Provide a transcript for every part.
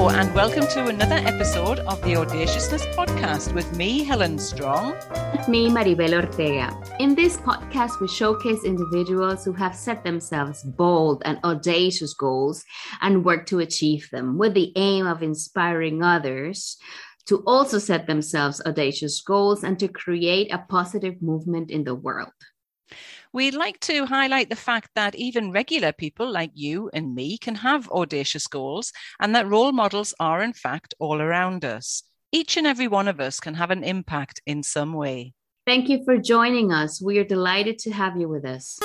Hello, and welcome to another episode of the Audaciousness Podcast with me, Helen Strong. And me, Maribel Ortega. In this podcast, we showcase individuals who have set themselves bold and audacious goals and work to achieve them with the aim of inspiring others to also set themselves audacious goals and to create a positive movement in the world. We'd like to highlight the fact that even regular people like you and me can have audacious goals, and that role models are in fact all around us. Each and every one of us can have an impact in some way. Thank you for joining us. We are delighted to have you with us.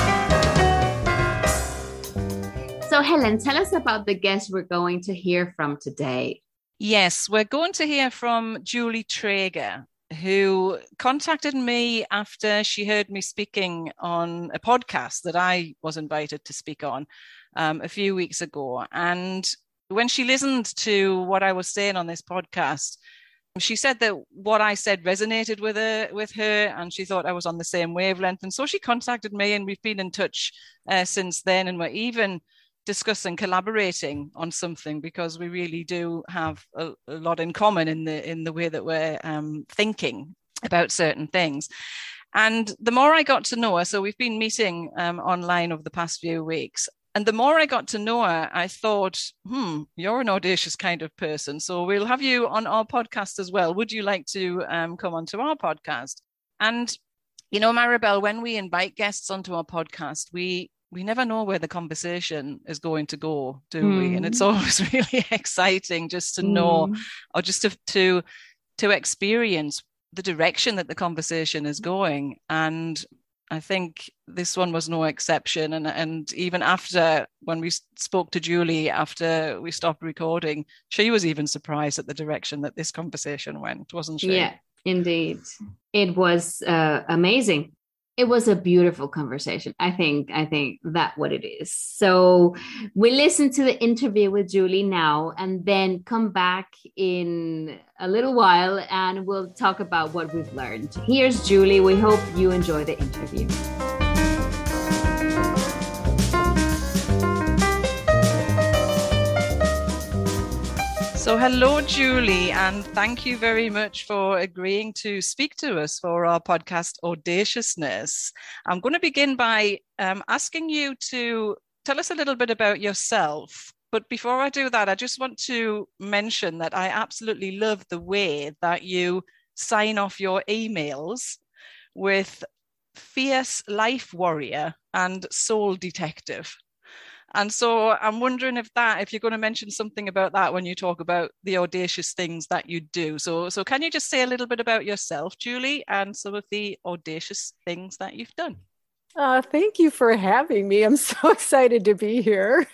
So Helen, tell us about the guest we're going to hear from today. Yes, we're going to hear from Julie Traeger, who contacted me after she heard me speaking on a podcast that I was invited to speak on a few weeks ago. And when she listened to what I was saying on this podcast, she said that what I said resonated with her, and she thought I was on the same wavelength. And so she contacted me, and we've been in touch since then, and we're even discussing collaborating on something, because we really do have a lot in common in the way that we're thinking about certain things. And the more I got to know her, so we've been meeting online over the past few weeks, and the more I got to know her, I thought, you're an audacious kind of person, so we'll have you on our podcast as well. Would you like to come onto our podcast? And you know, Maribel, when we invite guests onto our podcast, we never know where the conversation is going to go, do we? And it's always really exciting just to know, or just to experience the direction that the conversation is going. And I think this one was no exception. And even after, when we spoke to Julie, after we stopped recording, she was even surprised at the direction that this conversation went, wasn't she? Yeah, indeed. It was amazing. It was a beautiful conversation. I think that's what it is. So we listen to the interview with Julie now, and then come back in a little while and we'll talk about what we've learned. Here's Julie. We hope you enjoy the interview. So hello, Julie, and thank you very much for agreeing to speak to us for our podcast, Audaciousness. I'm going to begin by asking you to tell us a little bit about yourself. But before I do that, I just want to mention that I absolutely love the way that you sign off your emails with fierce life warrior and soul detective. And so I'm wondering if you're going to mention something about that when you talk about the audacious things that you do. So can you just say a little bit about yourself, Julie, and some of the audacious things that you've done? Thank you for having me. I'm so excited to be here.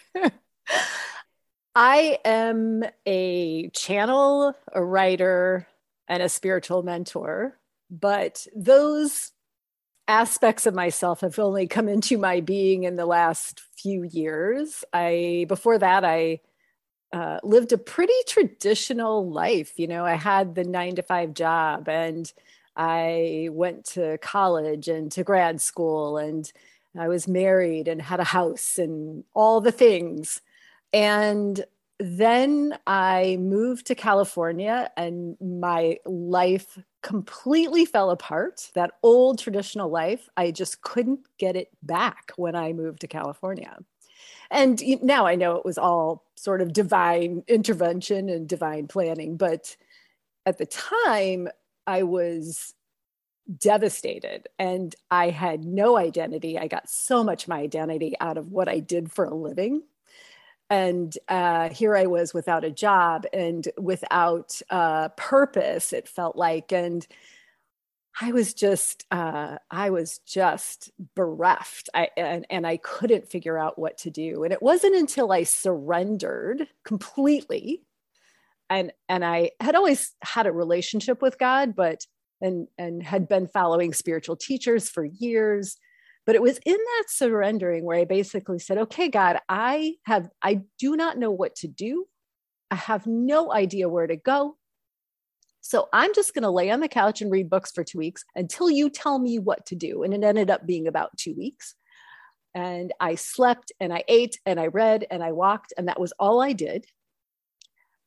I am a channel, a writer, and a spiritual mentor, but those aspects of myself have only come into my being in the last few years. Before that, I lived a pretty traditional life. You know, I had the 9-to-5 job, and I went to college and to grad school, and I was married and had a house and all the things. And then I moved to California, and my life completely fell apart. That old traditional life, I just couldn't get it back when I moved to California. And now I know it was all sort of divine intervention and divine planning. But at the time, I was devastated and I had no identity. I got so much my identity out of what I did for a living. And here I was without a job and without purpose, it felt like. And I was just bereft. And I couldn't figure out what to do. And it wasn't until I surrendered completely. And I had always had a relationship with God, and had been following spiritual teachers for years. But it was in that surrendering where I basically said, okay, God, I do not know what to do. I have no idea where to go. So I'm just going to lay on the couch and read books for 2 weeks until you tell me what to do. And it ended up being about 2 weeks. And I slept and I ate and I read and I walked, and that was all I did.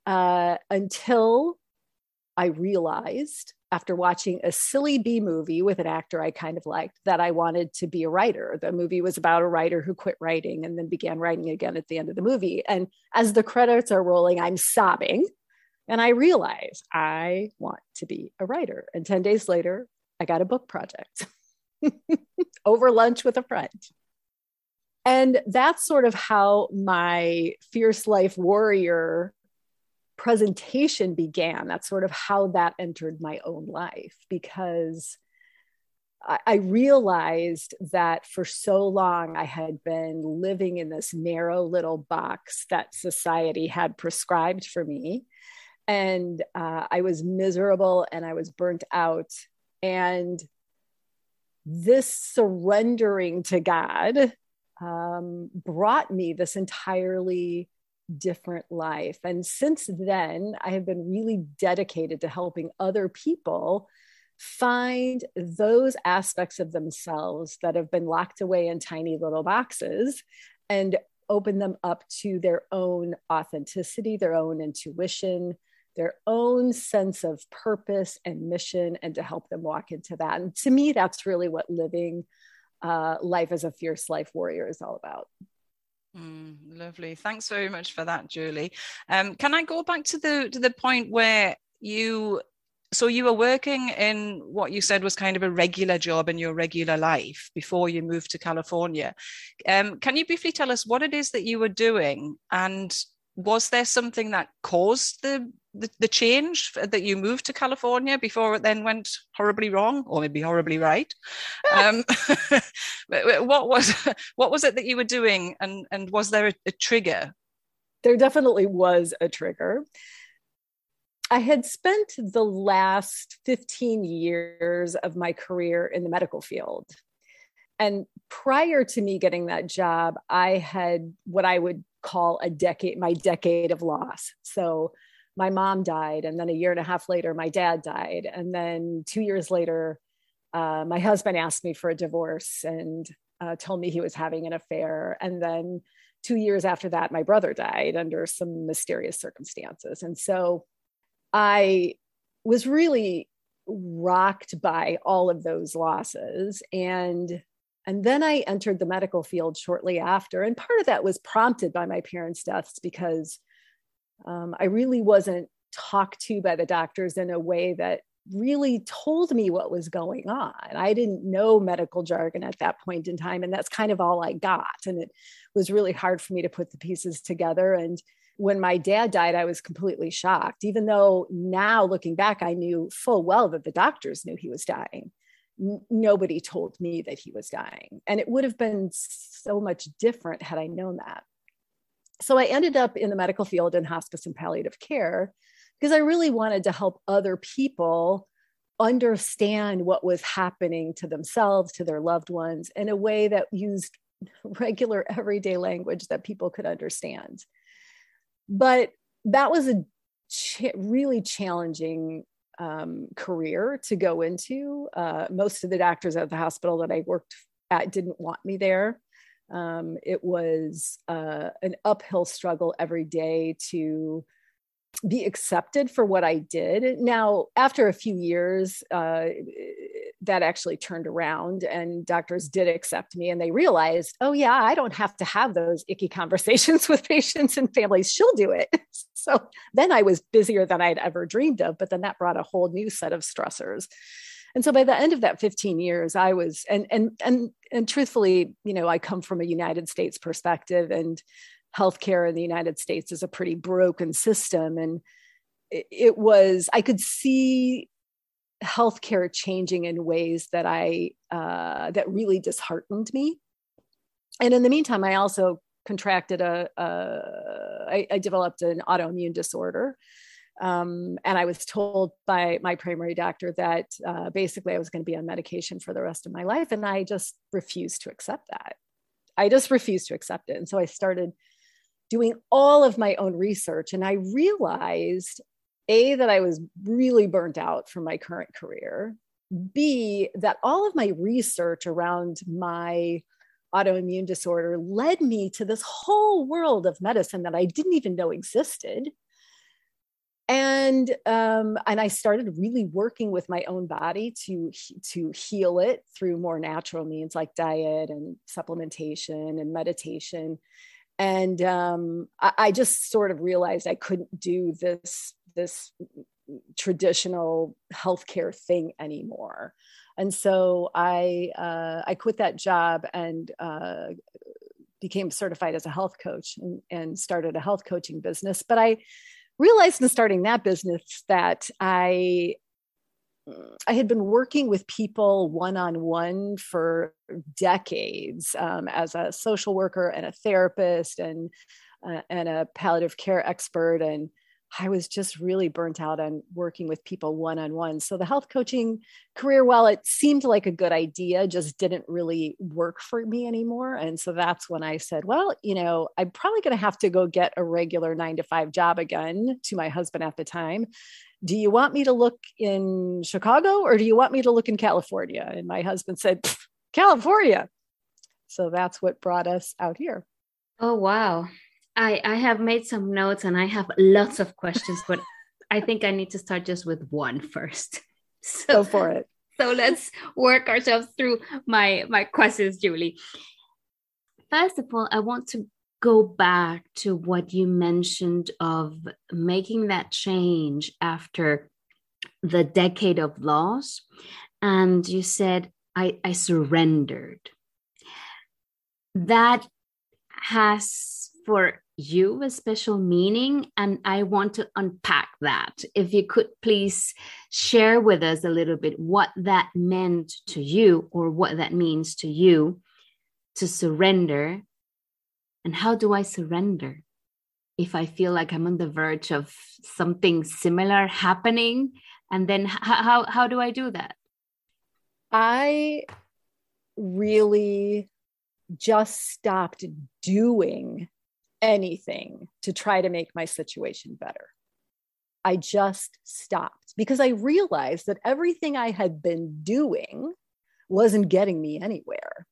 until I realized, after watching a silly B movie with an actor I kind of liked, that I wanted to be a writer. The movie was about a writer who quit writing and then began writing again at the end of the movie. And as the credits are rolling, I'm sobbing. And I realize I want to be a writer. And 10 days later, I got a book project over lunch with a friend. And that's sort of how my Fierce Life Warrior presentation began. That's sort of how that entered my own life, because I realized that for so long I had been living in this narrow little box that society had prescribed for me. And I was miserable and I was burnt out. And this surrendering to God brought me this entirely different life. And since then, I have been really dedicated to helping other people find those aspects of themselves that have been locked away in tiny little boxes and open them up to their own authenticity, their own intuition, their own sense of purpose and mission, and to help them walk into that. And to me, that's really what living life as a fierce life warrior is all about. Lovely. Thanks very much for that, Julie. Can I go back to the point where you were working in what you said was kind of a regular job in your regular life before you moved to California? Can you briefly tell us what it is that you were doing, and was there something that caused the change that you moved to California before it then went horribly wrong, or maybe horribly right? What was it that you were doing, and was there a trigger? There definitely was a trigger. I had spent the last 15 years of my career in the medical field. And prior to me getting that job, I had what I would call my decade of loss. So my mom died, and then a year and a half later, my dad died. And then 2 years later, my husband asked me for a divorce and told me he was having an affair. And then 2 years after that, my brother died under some mysterious circumstances. And so I was really rocked by all of those losses. And then I entered the medical field shortly after. And part of that was prompted by my parents' deaths, because I really wasn't talked to by the doctors in a way that really told me what was going on. I didn't know medical jargon at that point in time, and that's kind of all I got. And it was really hard for me to put the pieces together. And when my dad died, I was completely shocked, even though now looking back, I knew full well that the doctors knew he was dying. Nobody told me that he was dying. And it would have been so much different had I known that. So I ended up in the medical field in hospice and palliative care, because I really wanted to help other people understand what was happening to themselves, to their loved ones, in a way that used regular everyday language that people could understand. But that was a really challenging career to go into. Most of the doctors at the hospital that I worked at didn't want me there. It was an uphill struggle every day to be accepted for what I did. Now, after a few years, that actually turned around, and doctors did accept me, and they realized, oh yeah, I don't have to have those icky conversations with patients and families. She'll do it. So then I was busier than I'd ever dreamed of, but then that brought a whole new set of stressors. And so by the end of that 15 years, I was, and truthfully, I come from a United States perspective, and healthcare in the United States is a pretty broken system. And I could see healthcare changing in ways that that really disheartened me. And in the meantime, I also contracted I developed an autoimmune disorder. And I was told by my primary doctor that basically I was going to be on medication for the rest of my life. And I just refused to accept that. I just refused to accept it. And so I started doing all of my own research. And I realized, A, that I was really burnt out from my current career. B, that all of my research around my autoimmune disorder led me to this whole world of medicine that I didn't even know existed. And I started really working with my own body to heal it through more natural means like diet and supplementation and meditation. And I just sort of realized I couldn't do this traditional healthcare thing anymore. And so I quit that job and became certified as a health coach and started a health coaching business. But I realized in starting that business that I had been working with people one-on-one for decades as a social worker and a therapist and a palliative care expert. And I was just really burnt out on working with people one-on-one. So the health coaching career, while it seemed like a good idea, just didn't really work for me anymore. And so that's when I said, well, I'm probably going to have to go get a regular 9-to-5 job again, to my husband at the time. Do you want me to look in Chicago or do you want me to look in California? And my husband said, California. So that's what brought us out here. Oh, wow. I have made some notes and I have lots of questions, but I think I need to start just with one first. So, go for it. So let's work ourselves through my questions, Julie. First of all, I want to go back to what you mentioned of making that change after the decade of loss. And you said, I surrendered. That has for you a special meaning, and I want to unpack that. If you could please share with us a little bit what that meant to you, or what that means to you to surrender, and how do I surrender if I feel like I'm on the verge of something similar happening, and then how do I do that? I really just stopped doing anything to try to make my situation better. I just stopped because I realized that everything I had been doing wasn't getting me anywhere.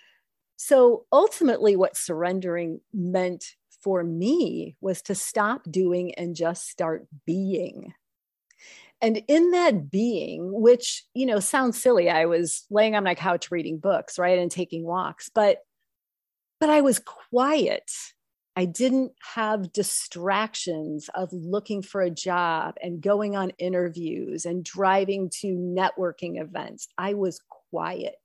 So ultimately, what surrendering meant for me was to stop doing and just start being. And in that being, which, sounds silly, I was laying on my couch reading books, right, and taking walks, but I was quiet. I didn't have distractions of looking for a job and going on interviews and driving to networking events. I was quiet.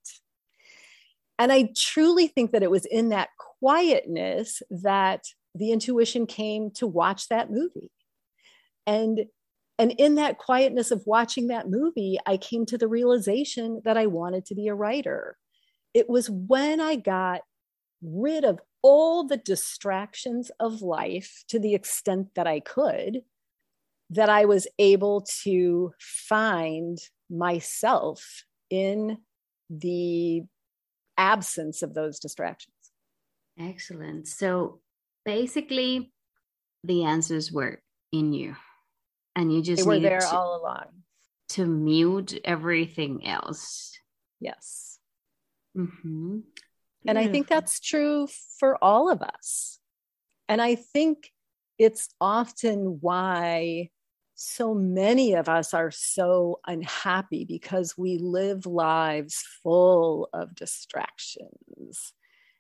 And I truly think that it was in that quietness that the intuition came to watch that movie. And in that quietness of watching that movie, I came to the realization that I wanted to be a writer. It was when I got rid of all the distractions of life to the extent that I could, that I was able to find myself in the absence of those distractions. Excellent. So basically, the answers were in you, and you just they were there all along to mute everything else. Yes. Mm-hmm. And I think that's true for all of us. And I think it's often why so many of us are so unhappy, because we live lives full of distractions,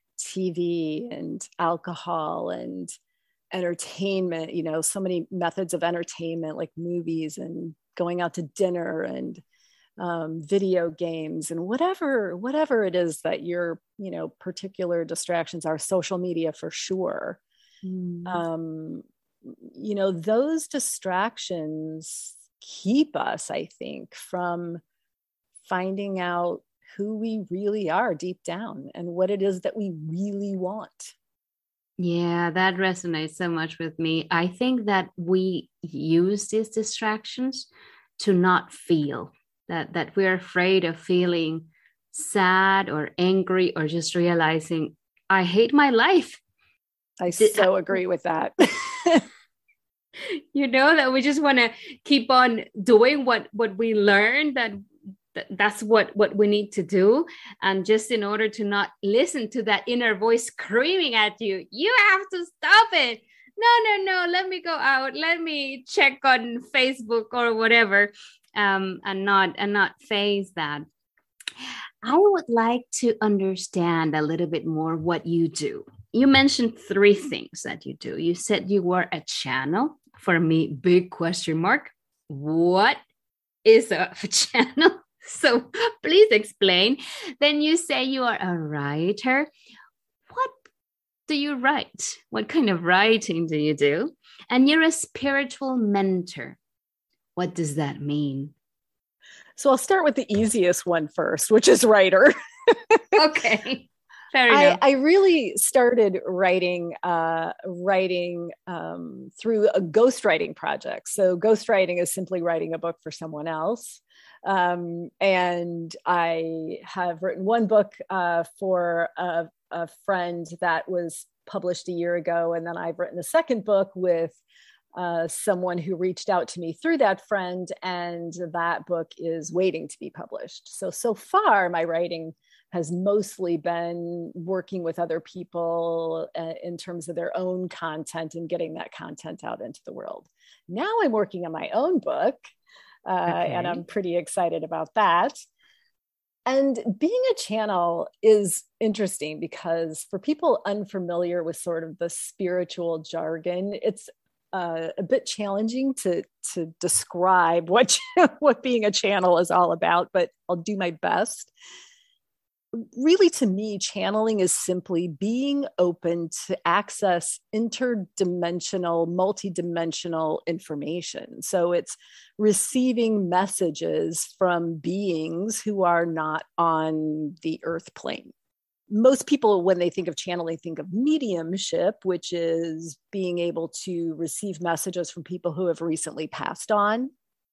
TV and alcohol and entertainment, so many methods of entertainment like movies and going out to dinner and video games and whatever it is that your particular distractions are, social media for sure. Those distractions keep us, I think, from finding out who we really are deep down and what it is that we really want. Yeah, that resonates so much with me. I think that we use these distractions to not feel. That we're afraid of feeling sad or angry or just realizing, I hate my life. I so agree with that. That we just want to keep on doing what we learned, that's what we need to do. And just in order to not listen to that inner voice screaming at you, you have to stop it. no, let me go out, let me check on Facebook or whatever, and not face that. I would like to understand a little bit more what you do. You mentioned 3 things that you do. You said you were a channel. For me, big question mark. What is a channel? So please explain. Then you say you are a writer. What do you write? What kind of writing do you do? And you're a spiritual mentor. What does that mean? So I'll start with the easiest one first, which is writer. Okay. Fair enough. I really started writing through a ghostwriting project. So ghostwriting is simply writing a book for someone else. And I have written one book for a friend that was published a year ago. And then I've written a second book with someone who reached out to me through that friend. And that book is waiting to be published. So far, my writing has mostly been working with other people in terms of their own content and getting that content out into the world. Now I'm working on my own book, and I'm pretty excited about that. And being a channel is interesting because for people unfamiliar with sort of the spiritual jargon, it's a bit challenging to describe what being a channel is all about, but I'll do my best. Really, to me, channeling is simply being open to access interdimensional, multidimensional information. So it's receiving messages from beings who are not on the earth plane. Most people, when they think of channeling, think of mediumship, which is being able to receive messages from people who have recently passed on.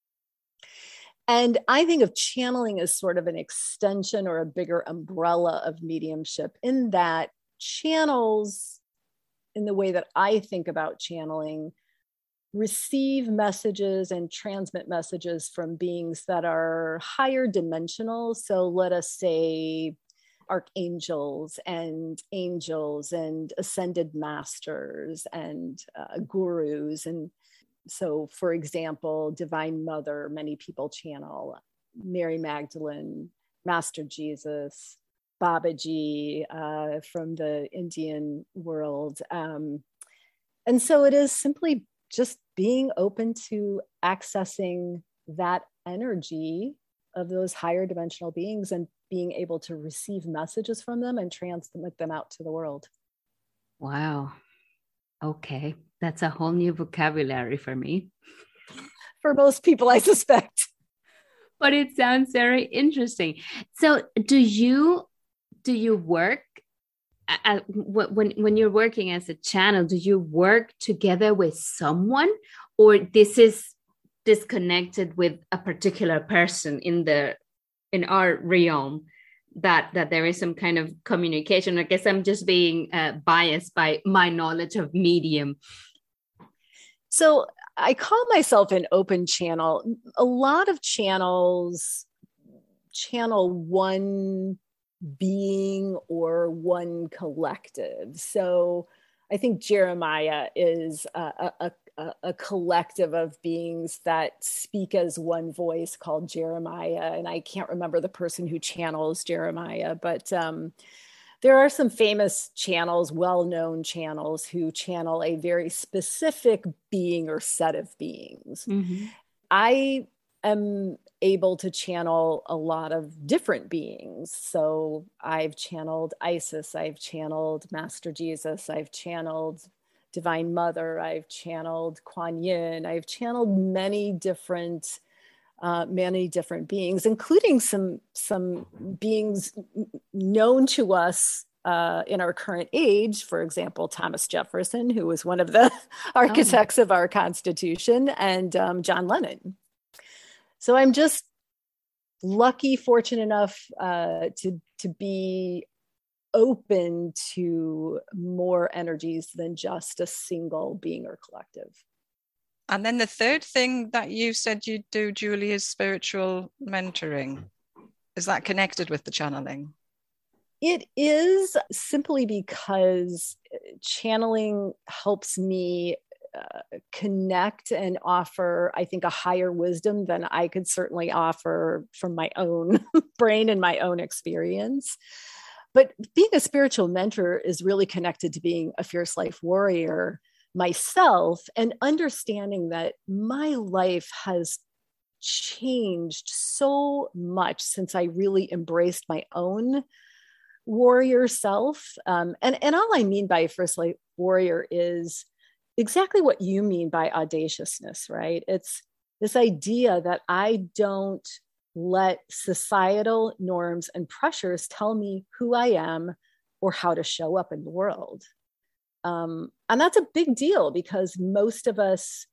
And I think of channeling as sort of an extension or a bigger umbrella of mediumship, in that channels, in the way that I think about channeling, receive messages and transmit messages from beings that are higher dimensional. So let us say archangels and angels and ascended masters and gurus. And so, for example, Divine Mother, many people channel, Mary Magdalene, Master Jesus, Babaji from the Indian world. And so it is simply just being open to accessing that energy of those higher dimensional beings and being able to receive messages from them and transmit them out to the world. Wow. Okay. That's a whole new vocabulary for me. For most people, I suspect. But it sounds very interesting. So do you work when you're working as a channel, do you work together with someone, or this is disconnected with a particular person in our realm, that there is some kind of communication? I guess I'm just being biased by my knowledge of medium. So I call myself an open channel. A lot of channels channel one being or one collective. So I think Jeremiah is a collective of beings that speak as one voice called Jeremiah. And I can't remember the person who channels Jeremiah, but there are some famous channels, well-known channels, who channel a very specific being or set of beings. Mm-hmm. I am able to channel a lot of different beings. So I've channeled Isis, I've channeled Master Jesus, I've channeled Divine Mother, I've channeled Kuan Yin, I've channeled many different beings, including some beings known to us in our current age. For example, Thomas Jefferson, who was one of the architects of our Constitution, and John Lennon. So I'm just lucky, fortunate enough to be open to more energies than just a single being or collective. And then the third thing that you said you do, Julie, is spiritual mentoring. Is that connected with the channeling? It is simply because channeling helps me connect and offer, I think, a higher wisdom than I could certainly offer from my own brain and my own experience. But being a spiritual mentor is really connected to being a fierce life warrior myself, and understanding that my life has changed so much since I really embraced my own warrior self. And all I mean by fierce life warrior is exactly what you mean by audaciousness, right? It's this idea that I don't let societal norms and pressures tell me who I am or how to show up in the world. And that's a big deal because most of us,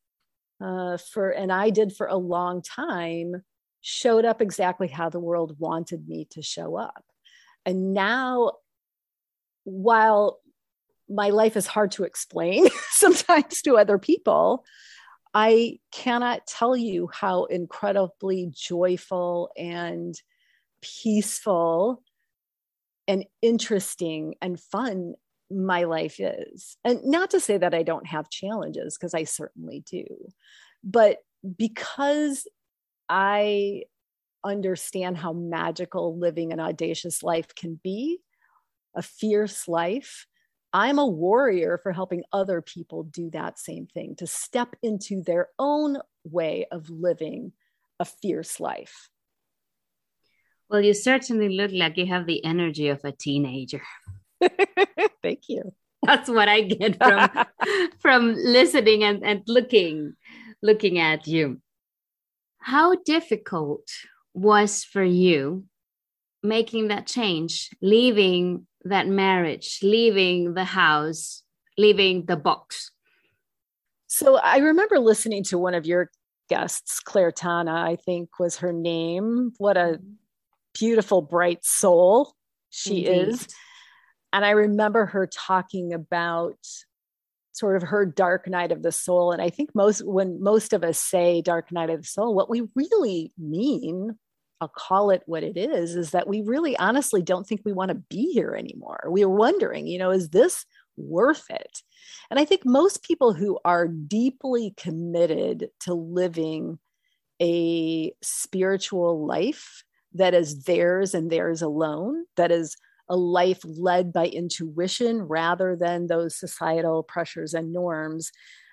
and I did for a long time, showed up exactly how the world wanted me to show up. And now, while my life is hard to explain sometimes to other people, I cannot tell you how incredibly joyful and peaceful and interesting and fun my life is. And not to say that I don't have challenges, because I certainly do, but because I understand how magical living an audacious life can be, a fierce life, I'm a warrior for helping other people do that same thing, to step into their own way of living a fierce life. Well, you certainly look like you have the energy of a teenager. Thank you. That's what I get from listening and looking at you. How difficult was for you making that change, leaving that marriage, leaving the house, leaving the box? So I remember listening to one of your guests, Claire Tana, I think was her name. What a beautiful, bright soul she is. And I remember her talking about sort of her dark night of the soul. And I think when most of us say dark night of the soul, what we really mean, I'll call it what it is that we really honestly don't think we want to be here anymore. We were wondering, is this worth it? And I think most people who are deeply committed to living a spiritual life that is theirs and theirs alone, that is a life led by intuition rather than those societal pressures and norms.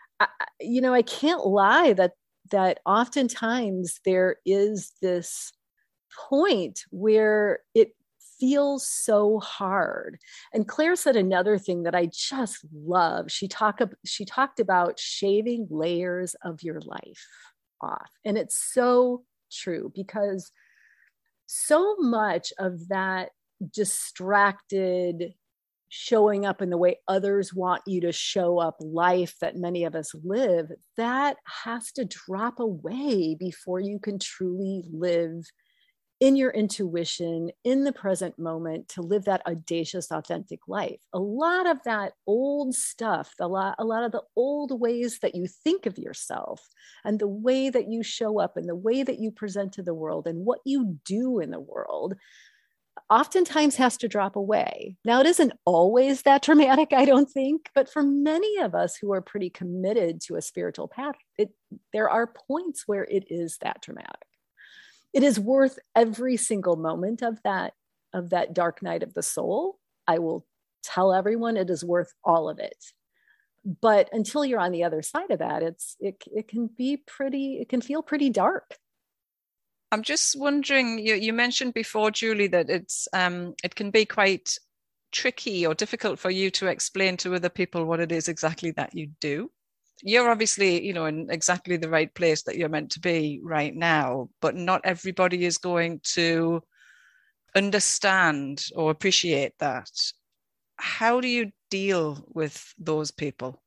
I can't lie that oftentimes there is this point where it feels so hard. And Claire said another thing that I just love. She talked about shaving layers of your life off. And it's so true, because so much of that distracted showing up in the way others want you to show up life that many of us live, that has to drop away before you can truly live in your intuition, in the present moment, to live that audacious, authentic life. A lot of that old stuff, a lot of the old ways that you think of yourself and the way that you show up and the way that you present to the world and what you do in the world, oftentimes has to drop away. Now, it isn't always that dramatic, I don't think, but for many of us who are pretty committed to a spiritual path, there are points where it is that dramatic. It is worth every single moment of that dark night of the soul. I will tell everyone it is worth all of it. But until you're on the other side of that, it can feel pretty dark. I'm just wondering, you mentioned before, Julie, that it can be quite tricky or difficult for you to explain to other people what it is exactly that you do. You're obviously, in exactly the right place that you're meant to be right now, but not everybody is going to understand or appreciate that. How do you deal with those people?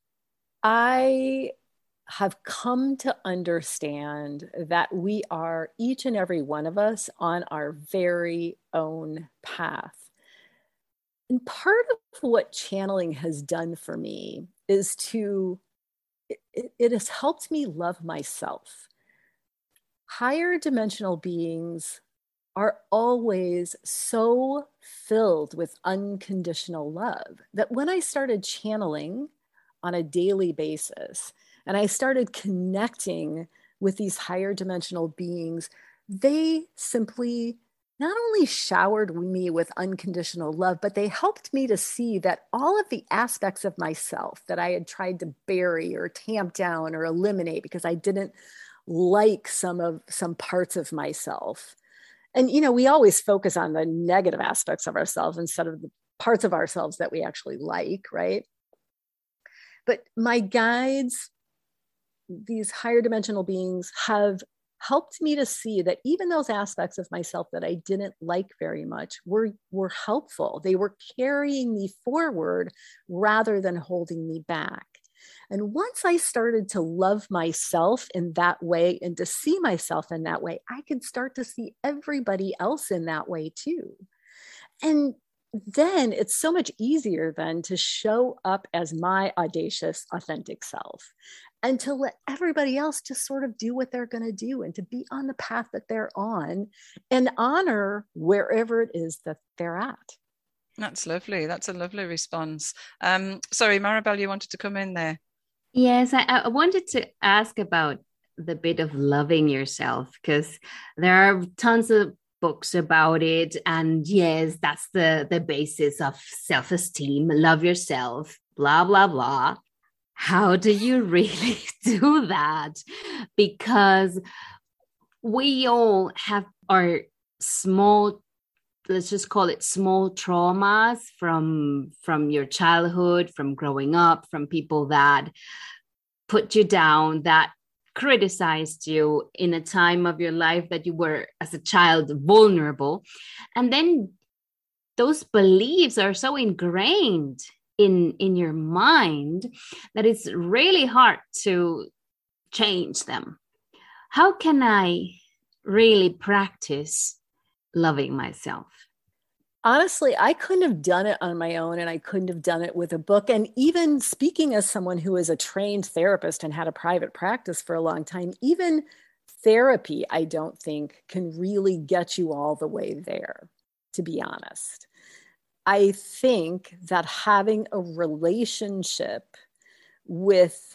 I have come to understand that we are, each and every one of us, on our very own path. And part of what channeling has done for me is it has helped me love myself. Higher dimensional beings are always so filled with unconditional love that when I started channeling on a daily basis and I started connecting with these higher dimensional beings, they simply not only showered me with unconditional love, but they helped me to see that all of the aspects of myself that I had tried to bury or tamp down or eliminate because I didn't like some parts of myself. And, you know, we always focus on the negative aspects of ourselves instead of the parts of ourselves that we actually like, right? But my guides, these higher dimensional beings, have helped me to see that even those aspects of myself that I didn't like very much were helpful. They were carrying me forward rather than holding me back. And once I started to love myself in that way and to see myself in that way, I could start to see everybody else in that way too. And then it's so much easier then to show up as my audacious, authentic self and to let everybody else just sort of do what they're going to do and to be on the path that they're on and honor wherever it is that they're at. That's lovely. That's a lovely response. Sorry, Maribel, you wanted to come in there. Yes, I wanted to ask about the bit of loving yourself, because there are tons of books about it. And yes, that's the basis of self-esteem, love yourself, blah, blah, blah. How do you really do that? Because we all have our small, let's just call it small traumas from your childhood, from growing up, from people that put you down, that criticized you in a time of your life that you were, as a child, vulnerable. And then those beliefs are so ingrained in your mind that it's really hard to change them. How can I really practice loving myself? Honestly, I couldn't have done it on my own, and I couldn't have done it with a book. And even speaking as someone who is a trained therapist and had a private practice for a long time, even therapy, I don't think, can really get you all the way there, to be honest. I think that having a relationship with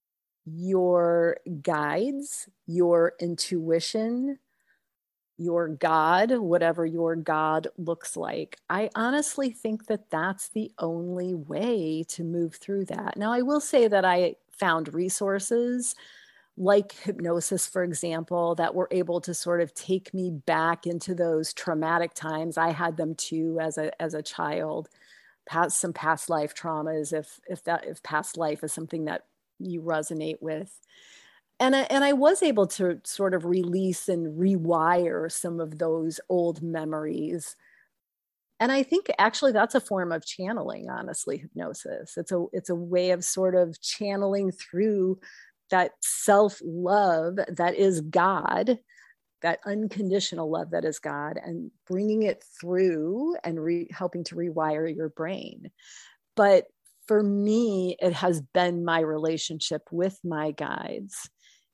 your guides, your intuition, your God, whatever your God looks like, I honestly think that that's the only way to move through that. Now, I will say that I found resources like hypnosis, for example, that were able to sort of take me back into those traumatic times. I had them too as a child, some past life traumas, if past life is something that you resonate with. And I was able to sort of release and rewire some of those old memories. And I think actually that's a form of channeling, honestly, hypnosis. It's a way of sort of channeling through that self-love that is God, that unconditional love that is God, and bringing it through and helping to rewire your brain. But for me, it has been my relationship with my guides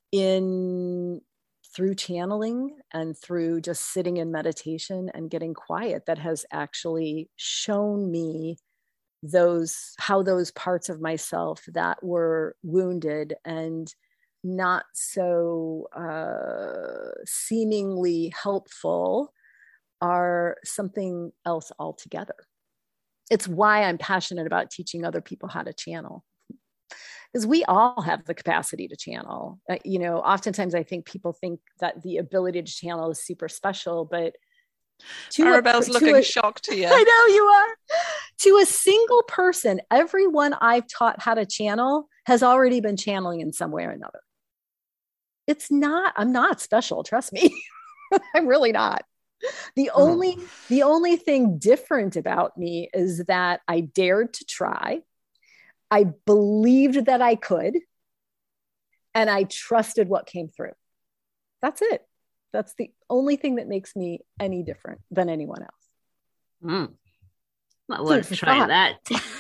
through channeling and through just sitting in meditation and getting quiet that has actually shown me how those parts of myself that were wounded and not so seemingly helpful are something else altogether. It's why I'm passionate about teaching other people how to channel, because we all have the capacity to channel. Oftentimes I think people think that the ability to channel is super special, but Maribel's looking shocked here. I know you are. To a single person, everyone I've taught how to channel has already been channeling in some way or another. I'm not special, trust me. I'm really not. The only thing different about me is that I dared to try. I believed that I could, and I trusted what came through. That's it. That's the only thing that makes me any different than anyone else. Well, let's try that.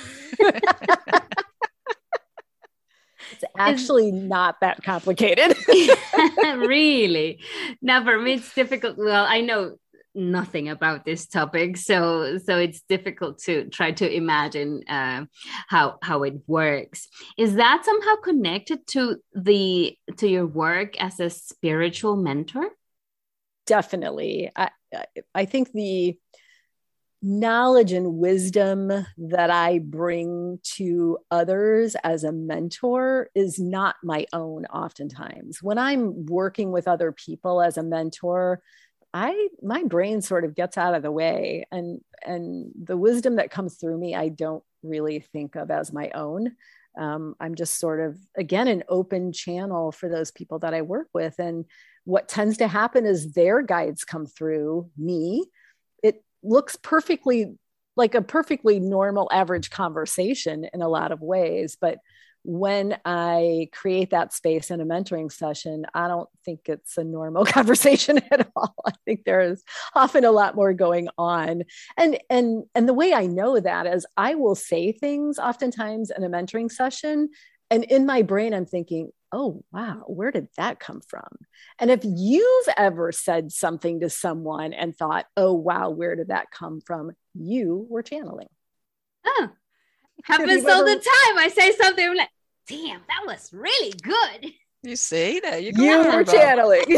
It's actually not that complicated. Really? Now, for me, it's difficult. Well, I know nothing about this topic, so it's difficult to try to imagine how it works. Is that somehow connected to your work as a spiritual mentor? Definitely. I think the knowledge and wisdom that I bring to others as a mentor is not my own oftentimes. When I'm working with other people as a mentor, my brain sort of gets out of the way, and the wisdom that comes through me, I don't really think of as my own. I'm just sort of, again, an open channel for those people that I work with. And what tends to happen is their guides come through me. It looks perfectly like a perfectly normal average conversation in a lot of ways. But when I create that space in a mentoring session, I don't think it's a normal conversation at all. I think there is often a lot more going on. And the way I know that is I will say things oftentimes in a mentoring session, and in my brain, I'm thinking, oh, wow, where did that come from? And if you've ever said something to someone and thought, oh, wow, where did that come from? You were channeling. Oh, happens all the time. I say something, I'm like, damn, that was really good. You see, there you go. You were channeling.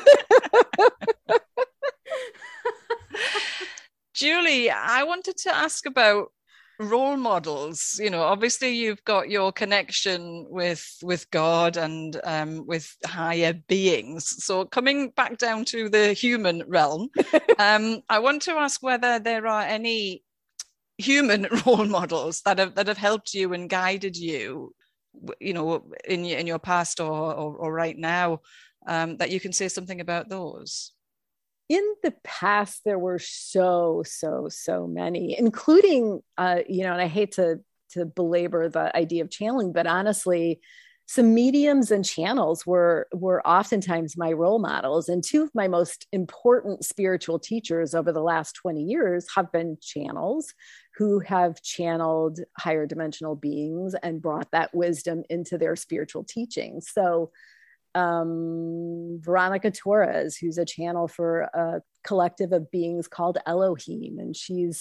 Julie, I wanted to ask about role models. You know, obviously you've got your connection with God and with higher beings. So coming back down to the human realm, I want to ask whether there are any human role models that have helped you and guided you, you know, in your past or right now, that you can say something about those. In the past, there were so many, including, and I hate to belabor the idea of channeling, but honestly, some mediums and channels were oftentimes my role models. And two of my most important spiritual teachers over the last 20 years have been channels who have channeled higher dimensional beings and brought that wisdom into their spiritual teachings. So Veronica Torres, who's a channel for a collective of beings called Elohim, and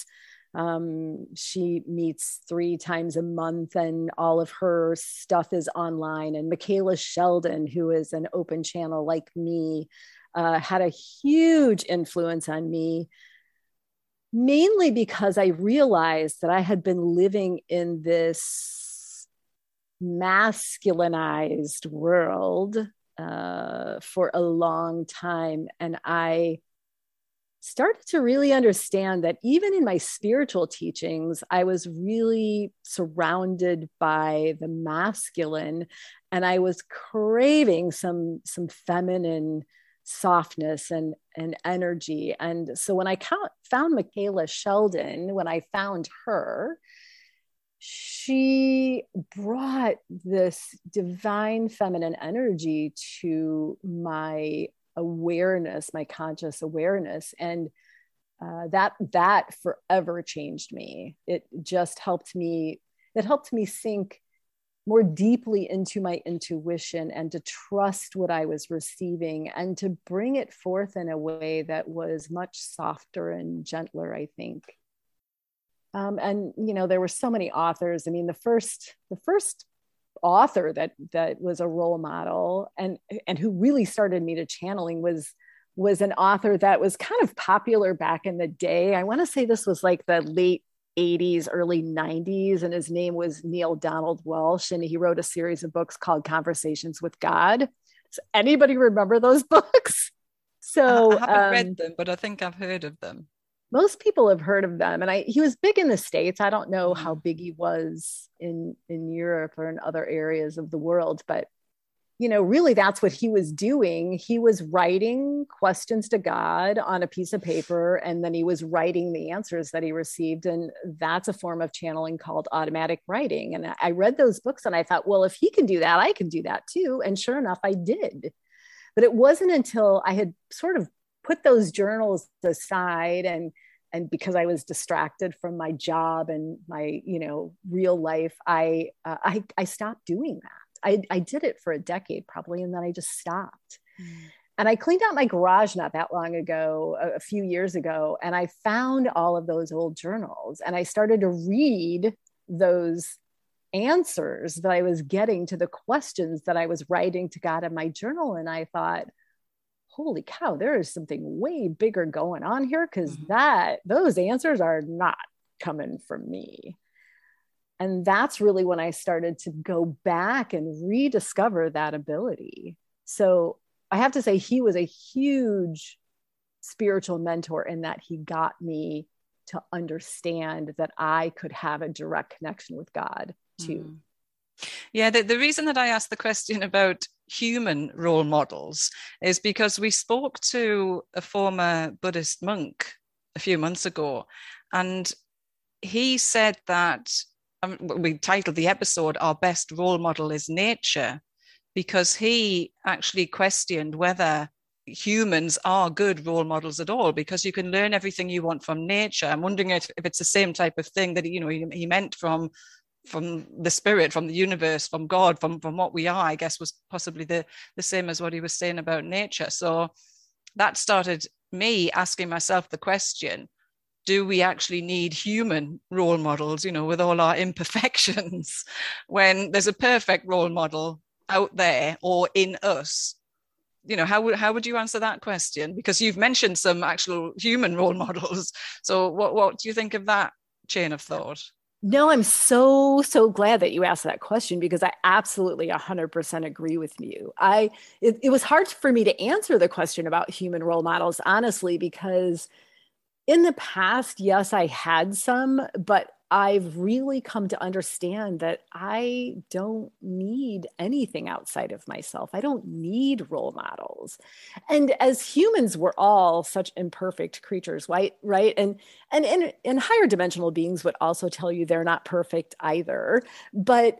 she meets 3 times a month, and all of her stuff is online. And Michaela Sheldon, who is an open channel like me, had a huge influence on me, mainly because I realized that I had been living in this masculinized world for a long time. And I started to really understand that even in my spiritual teachings, I was really surrounded by the masculine, and I was craving some feminine softness and energy. And so when I found Michaela Sheldon, when I found her, she brought this divine feminine energy to my awareness, my conscious awareness. And that forever changed me. It helped me sink more deeply into my intuition and to trust what I was receiving and to bring it forth in a way that was much softer and gentler, I think. And there were so many authors. I mean, the first author that was a role model and who really started me to channeling was an author that was kind of popular back in the day. I want to say this was like the late 80s, early 90s, and his name was Neil Donald Walsh, and he wrote a series of books called Conversations with God. Does anybody remember those books? So I haven't read them, but I think I've heard of them. Most people have heard of them. And he was big in the States. I don't know how big he was in Europe or in other areas of the world, but really that's what he was doing. He was writing questions to God on a piece of paper, and then he was writing the answers that he received. And that's a form of channeling called automatic writing. And I read those books and I thought, well, if he can do that, I can do that too. And sure enough, I did. But it wasn't until I had sort of put those journals aside and because I was distracted from my job and my, real life, I stopped doing that. I did it for a decade probably, and then I just stopped. And I cleaned out my garage not that long ago, a few years ago, and I found all of those old journals. And I started to read those answers that I was getting to the questions that I was writing to God in my journal. And I thought, holy cow, there is something way bigger going on here, because those answers are not coming from me. And that's really when I started to go back and rediscover that ability. So I have to say, he was a huge spiritual mentor in that he got me to understand that I could have a direct connection with God too. Yeah, the reason that I asked the question about human role models is because we spoke to a former Buddhist monk a few months ago, and he said that, we titled the episode, Our Best Role Model is Nature, because he actually questioned whether humans are good role models at all, because you can learn everything you want from nature. I'm wondering if it's the same type of thing that he meant from the spirit, from the universe, from God, from what we are, I guess, was possibly the same as what he was saying about nature. So that started me asking myself the question, do we actually need human role models, with all our imperfections, when there's a perfect role model out there or in us? How would you answer that question? Because you've mentioned some actual human role models. So what do you think of that chain of thought? No, I'm so glad that you asked that question, because I absolutely 100% agree with you. It was hard for me to answer the question about human role models, honestly, because in the past, yes, I had some, but I've really come to understand that I don't need anything outside of myself. I don't need role models. And as humans, we're all such imperfect creatures, right? And higher dimensional beings would also tell you they're not perfect either. But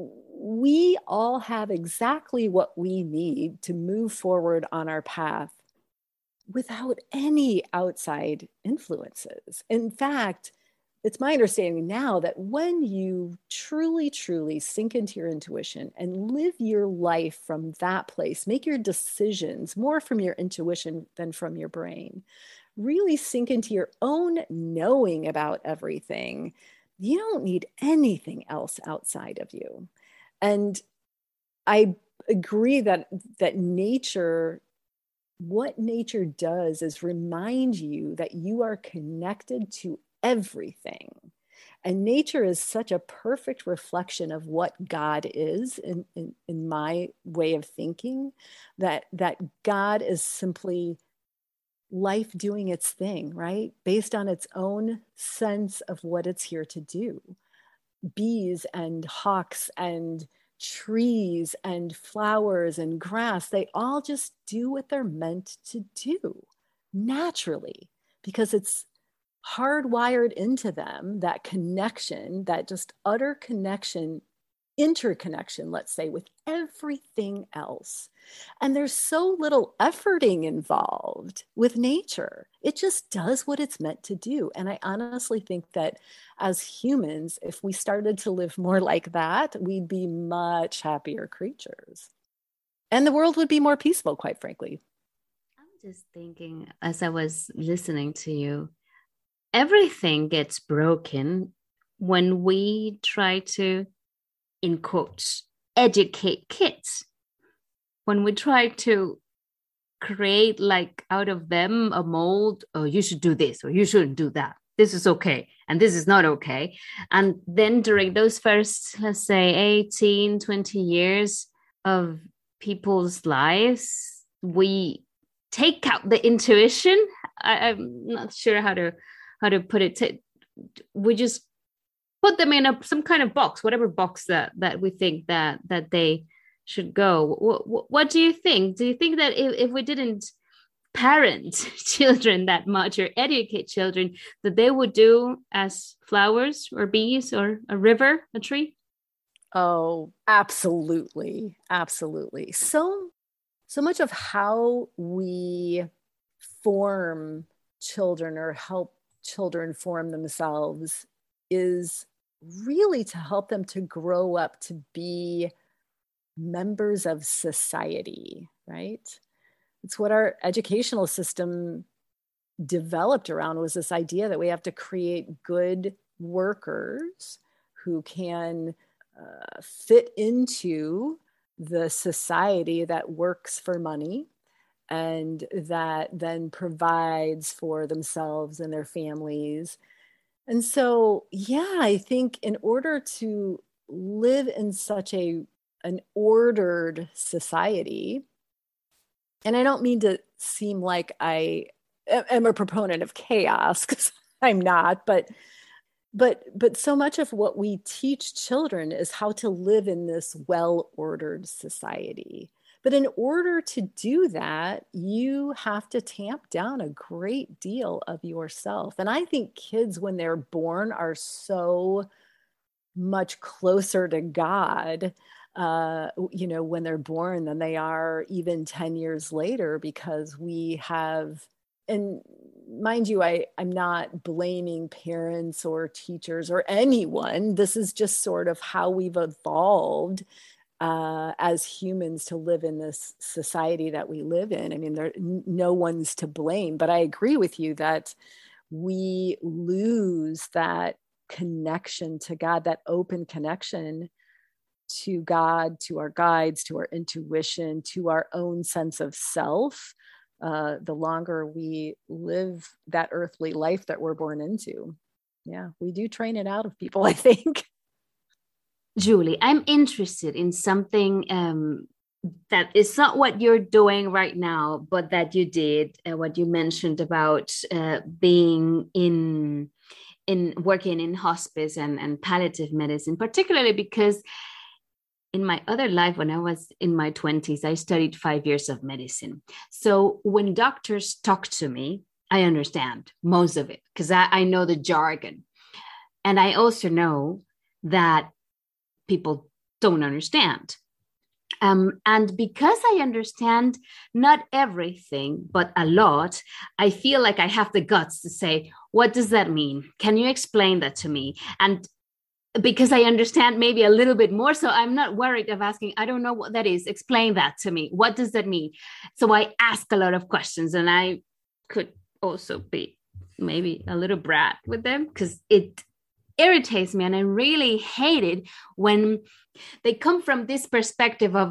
we all have exactly what we need to move forward on our path without any outside influences. In fact, it's my understanding now that when you truly, truly sink into your intuition and live your life from that place, make your decisions more from your intuition than from your brain, really sink into your own knowing about everything, you don't need anything else outside of you. And I agree that nature, what nature does is remind you that you are connected to everything. And nature is such a perfect reflection of what God is in my way of thinking, that God is simply life doing its thing, right? Based on its own sense of what it's here to do. Bees and hawks and trees and flowers and grass, they all just do what they're meant to do naturally, because it's hardwired into them, that connection, that just utter connection, interconnection, let's say, with everything else. And there's so little efforting involved with nature. It just does what it's meant to do. And I honestly think that as humans, if we started to live more like that, we'd be much happier creatures. And the world would be more peaceful, quite frankly. I'm just thinking, as I was listening to you, everything gets broken when we try to, in quotes, educate kids. When we try to create, like, out of them a mold, oh, you should do this or you shouldn't do that. This is okay and this is not okay. And then during those first, let's say, 18, 20 years of people's lives, we take out the intuition. I'm not sure how to put it. We just put them in some kind of box, whatever box that we think that they should go. What do you think? Do you think that if we didn't parent children that much or educate children, that they would do as flowers or bees or a river, a tree? Oh, absolutely. Absolutely. So much of how we form children or help children form themselves is really to help them to grow up to be members of society, right? it's what our educational system developed around, was this idea that we have to create good workers who can fit into the society that works for money and that then provides for themselves and their families. And so, yeah, I think in order to live in such an ordered society, and I don't mean to seem like I am a proponent of chaos, because I'm not, but so much of what we teach children is how to live in this well-ordered society. But in order to do that, you have to tamp down a great deal of yourself. And I think kids, when they're born, are so much closer to God, when they're born than they are even 10 years later, because we have, and mind you, I'm not blaming parents or teachers or anyone. This is just sort of how we've evolved as humans to live in this society that we live in. I mean, no one's to blame, but I agree with you that we lose that connection to God, that open connection to God, to our guides, to our intuition, to our own sense of self, the longer we live that earthly life that we're born into. Yeah, we do train it out of people, I think. Julie, I'm interested in something that is not what you're doing right now, but that you did, what you mentioned about being in working in hospice and palliative medicine, particularly because in my other life, when I was in my 20s, I studied 5 years of medicine. So when doctors talk to me, I understand most of it because I know the jargon. And I also know that people don't understand. And because I understand not everything, but a lot, I feel like I have the guts to say, what does that mean? Can you explain that to me? And because I understand maybe a little bit more, so I'm not worried of asking, I don't know what that is. Explain that to me. What does that mean? So I ask a lot of questions, and I could also be maybe a little brat with them because it irritates me. And I really hate it when they come from this perspective of,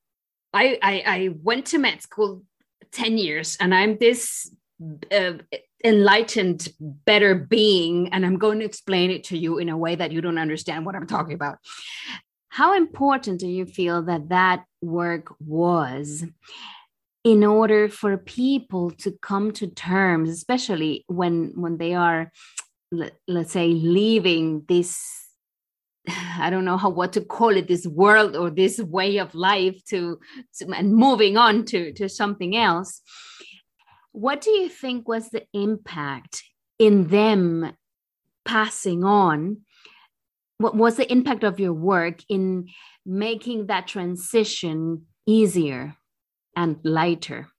I went to med school 10 years and I'm this enlightened, better being, and I'm going to explain it to you in a way that you don't understand what I'm talking about. How important do you feel that work was in order for people to come to terms, especially when they are, let's say, leaving this, I don't know what to call it, this world or this way of life and moving on to something else? What do you think was the impact in them passing on? What was the impact of your work in making that transition easier and lighter?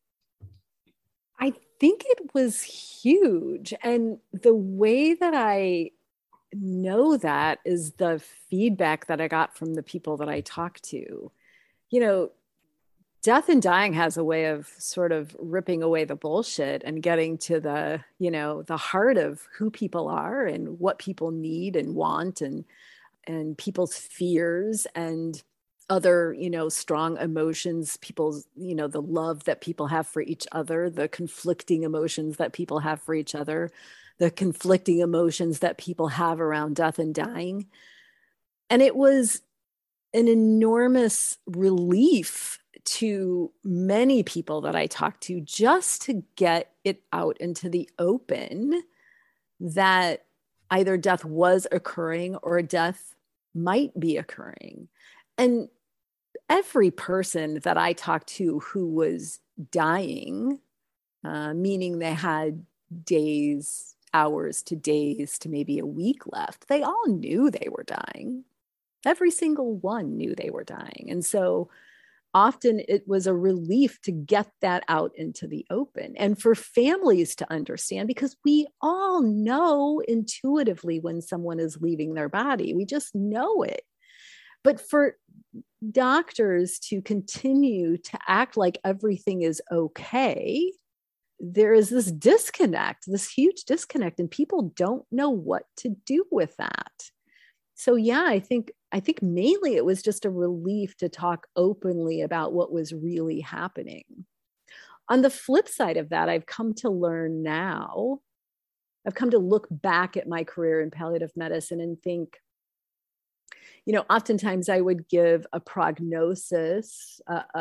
I think it was huge. And the way that I know that is the feedback that I got from the people that I talked to. You know, death and dying has a way of sort of ripping away the bullshit and getting to the, the heart of who people are and what people need and want, and people's fears and other, strong emotions, people's, the love that people have for each other, the conflicting emotions that people have for each other, the conflicting emotions that people have around death and dying. And it was an enormous relief to many people that I talked to just to get it out into the open that either death was occurring or death might be occurring. And every person that I talked to who was dying, meaning they had days, hours to days to maybe a week left, they all knew they were dying. Every single one knew they were dying. And so often it was a relief to get that out into the open and for families to understand, because we all know intuitively when someone is leaving their body. We just know it. But for doctors to continue to act like everything is okay, there is this disconnect, this huge disconnect, and people don't know what to do with that. So yeah, I think mainly it was just a relief to talk openly about what was really happening. On the flip side of that, I've come to learn now, I've come to look back at my career in palliative medicine and think, oftentimes I would give a prognosis,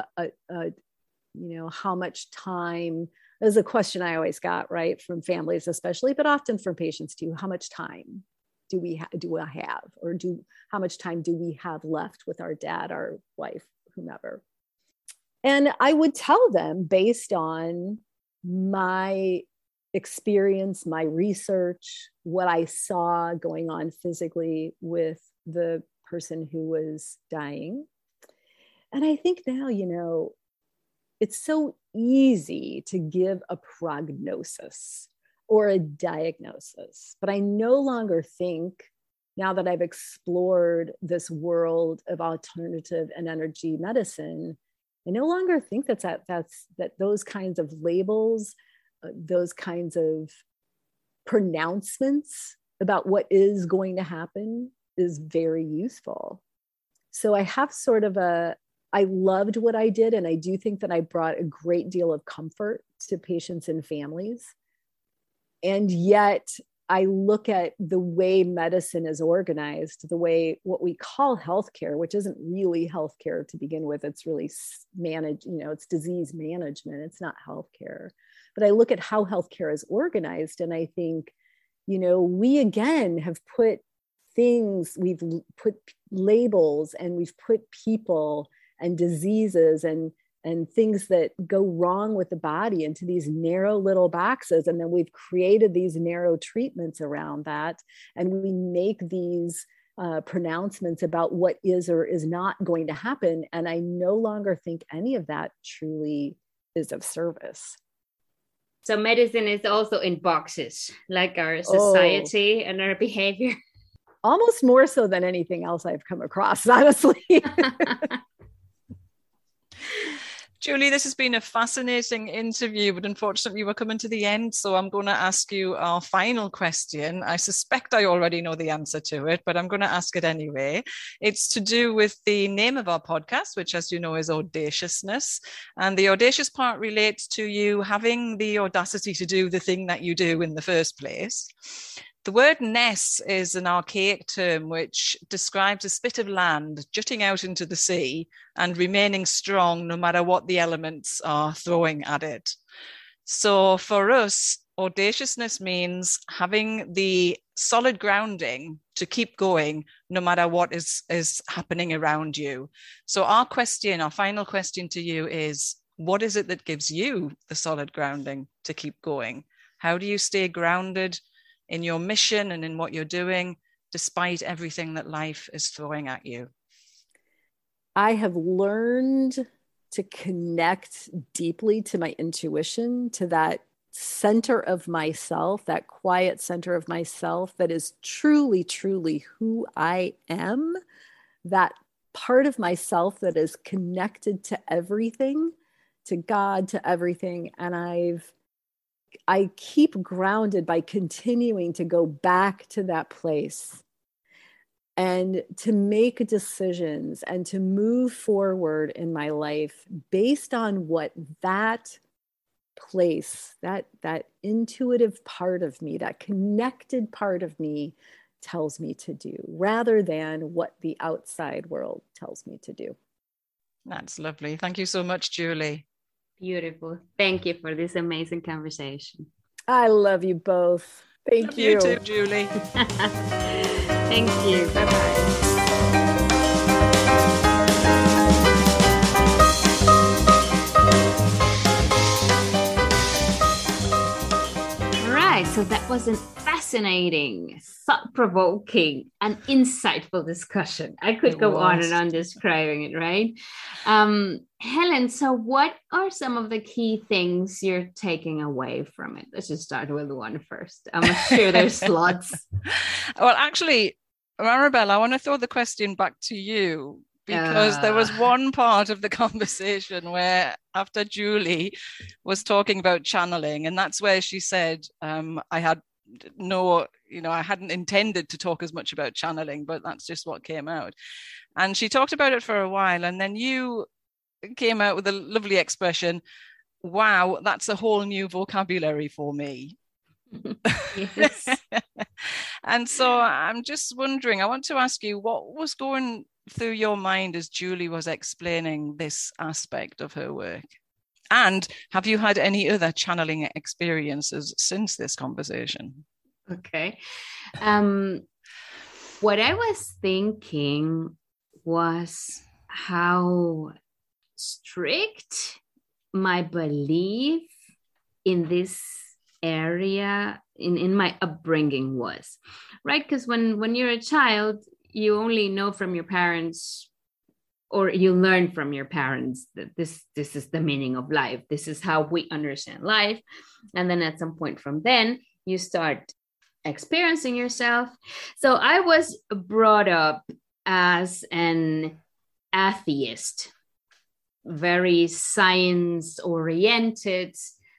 how much time, this is a question I always got, right, from families especially, but often from patients too. How much time do I have, or how much time do we have left with our dad, our wife, whomever? And I would tell them based on my experience, my research, what I saw going on physically with the person who was dying. And I think now, it's so easy to give a prognosis or a diagnosis, but I no longer think, now that I've explored this world of alternative and energy medicine, I no longer think that those kinds of labels, those kinds of pronouncements about what is going to happen is very useful. So I have sort of I loved what I did, and I do think that I brought a great deal of comfort to patients and families. And yet I look at the way medicine is organized, the way what we call healthcare, which isn't really healthcare to begin with. It's really it's disease management. It's not healthcare. But I look at how healthcare is organized, and I think, we again have put things, we've put labels, and we've put people and diseases and things that go wrong with the body into these narrow little boxes. And then we've created these narrow treatments around that. And we make these pronouncements about what is or is not going to happen. And I no longer think any of that truly is of service. So medicine is also in boxes, like our society and our behavior. Almost more so than anything else I've come across, honestly. Julie, this has been a fascinating interview, but unfortunately we're coming to the end. So I'm going to ask you our final question. I suspect I already know the answer to it, but I'm going to ask it anyway. It's to do with the name of our podcast, which, as you know, is Audaciousness. And the audacious part relates to you having the audacity to do the thing that you do in the first place. The word ness is an archaic term which describes a spit of land jutting out into the sea and remaining strong no matter what the elements are throwing at it. So for us, audaciousness means having the solid grounding to keep going no matter what is happening around you. So our final question to you is, what is it that gives you the solid grounding to keep going? How do you stay grounded in your mission and in what you're doing, despite everything that life is throwing at you? I have learned to connect deeply to my intuition, to that center of myself, that quiet center of myself that is truly, truly who I am, that part of myself that is connected to everything, to God, to everything. And I keep grounded by continuing to go back to that place and to make decisions and to move forward in my life based on what that place, that intuitive part of me, that connected part of me tells me to do, rather than what the outside world tells me to do. That's lovely. Thank you so much, Julie. Beautiful. Thank you for this amazing conversation. I love you both. Thank you. You too, Julie. Thank you. Bye-bye. So that was a fascinating, thought-provoking, and insightful discussion. I could go on and on describing it, right? Helen, so what are some of the key things you're taking away from it? Let's just start with one first. I'm sure there's lots. Well, actually, Maribel, I want to throw the question back to you, because there was one part of the conversation where after Julie was talking about channeling, and that's where she said, I hadn't intended to talk as much about channeling, but that's just what came out. And she talked about it for a while, and then you came out with a lovely expression, wow, that's a whole new vocabulary for me. Yes. And so I'm just wondering, I want to ask you, what was going through your mind as Julie was explaining this aspect of her work? And have you had any other channeling experiences since this conversation? Okay. What I was thinking was how strict my belief in this area in my upbringing was, right? Because when you're a child, you only know from your parents, or you learn from your parents, that this is the meaning of life. This is how we understand life. And then at some point from then, you start experiencing yourself. So I was brought up as an atheist, very science oriented.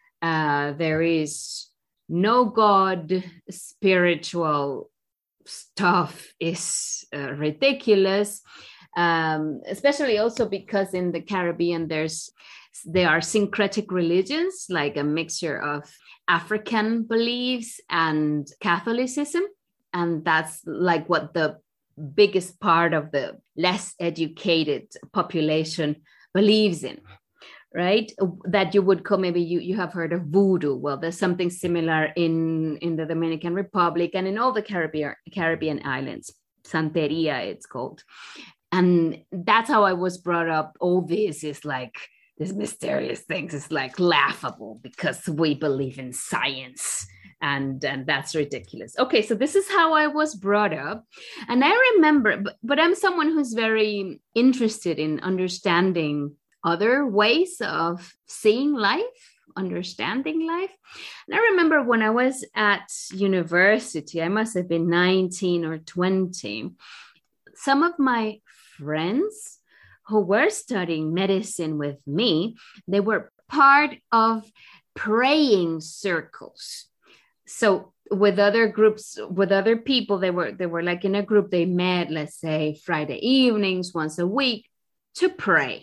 There is no God, spiritual stuff is ridiculous, especially also because in the Caribbean there are syncretic religions, like a mixture of African beliefs and Catholicism, and that's like what the biggest part of the less educated population believes in, right? That you would call, maybe you have heard of voodoo. Well, there's something similar in the Dominican Republic and in all the Caribbean islands. Santeria, it's called. And that's how I was brought up. All this is like, these mysterious things is like laughable because we believe in science, and that's ridiculous. Okay, so this is how I was brought up. And I remember, but I'm someone who's very interested in understanding other ways of seeing life, understanding life. And I remember when I was at university, I must have been 19 or 20, some of my friends who were studying medicine with me, they were part of praying circles. So with other groups, with other people, they were like in a group, they met, let's say Friday evenings, once a week, to pray.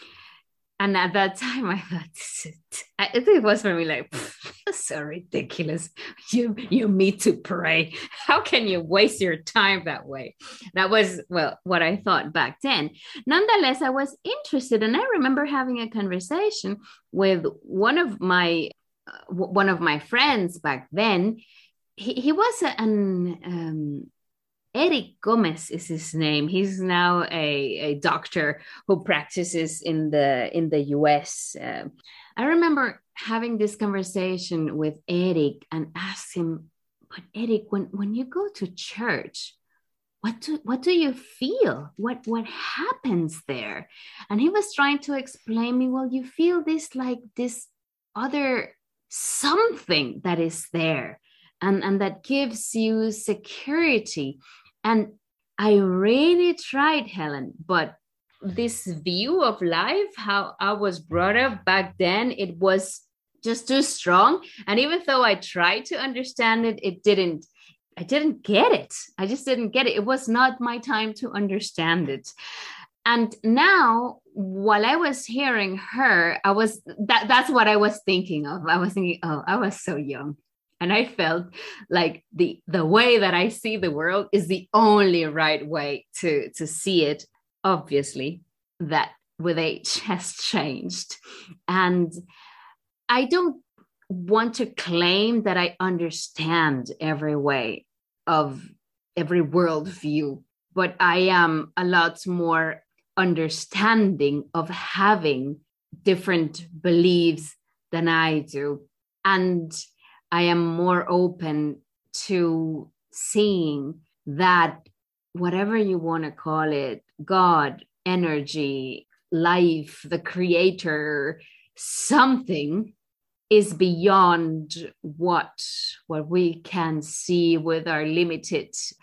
And at that time, I thought, I think it was for me like, so ridiculous. You meet to pray. How can you waste your time that way? That was, well, what I thought back then. Nonetheless, I was interested. And I remember having a conversation with one of my friends back then. He was an Eric Gomez is his name. He's now a doctor who practices in the US. I remember having this conversation with Eric and asked him, but Eric, when you go to church, what do you feel? What happens there? And he was trying to explain me, well, you feel this like this other something that is there and that gives you security. And I really tried, Helen, but this view of life, how I was brought up back then, it was just too strong. And even though I tried to understand it, I didn't get it. I just didn't get it. It was not my time to understand it. And now, while I was hearing her, that's what I was thinking of. I was thinking, oh, I was so young. And I felt like the way that I see the world is the only right way to see it. Obviously, that with age has changed. And I don't want to claim that I understand every way of every worldview, but I am a lot more understanding of having different beliefs than I do. And I am more open to seeing that whatever you want to call it, God, energy, life, the creator, something is beyond what we can see with our limited